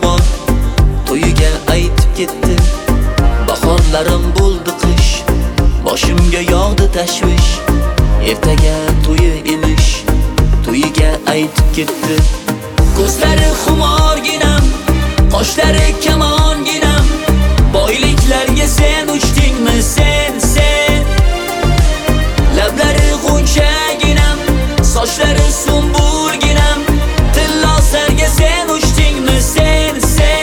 bor, to'yiga aytib ketdi. Bahorlarim bo'ldi qish, boshimga yog'di tashvish. Ertaga to'yi emish, to'yiga aytib ketdi. Ko'zlari xumorginam, qoshlari kamonginam, boyliklarga sen uchdingmi sen. Lablari g'unchaginam, sochlari sumbulginam, tillosarga sen uchdingmi sen.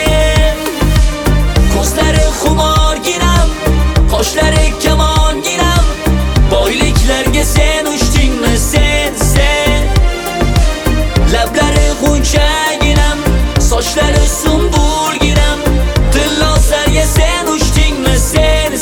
Ko'zlari xumorginam, qoshlari kamonginam, boyliklarga sen uchdingmi sen. Lablari g'unchaginam, sochlari sumbulginam, tillosarga sen uchdingmi sen.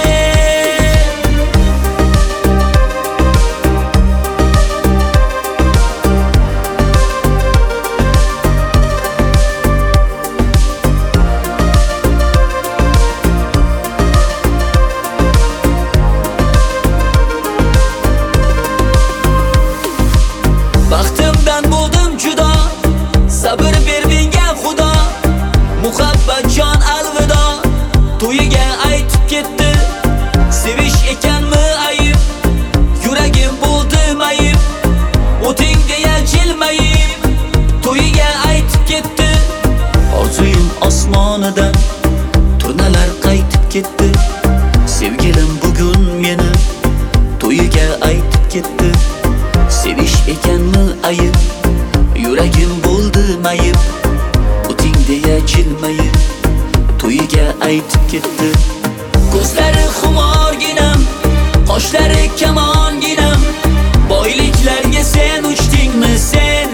Baxtimdan bo'ldim judo, sabr ber menga Xudo. Muhabbatjon alvido, to'yiga aytib ketdi. Sevish ekanmi ayib, yuragim bo'ldi mayib, o'ting deya jilmayib, to'yiga aytib ketdi. Orzuyim osmonidan turnalar qaytib ketdi. Sevgilim bugun meni to'yiga aytib ketdi. Sevish ekanmi ayib, yuragim bo'ldi mayib, o'ting deya jilmayib, to'yiga aytib ketdi. Ko'zlari xumorginam, qoshlari kamonginam, boyliklarga sen uchdingmi sen.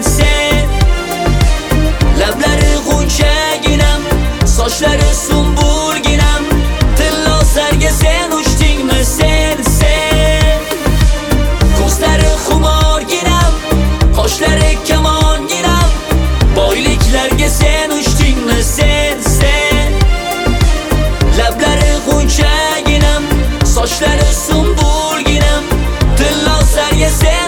Lablari g'unchaginam, sochlari sumbulginam, tillosarga sen uchdingmi sen. Ko'zlari xumorginam, qoshlari kamonginam, boyliklarga sen uchdingmi sen. Lablari g'unchaginam, sochlari sumbulginam, tillosarga sen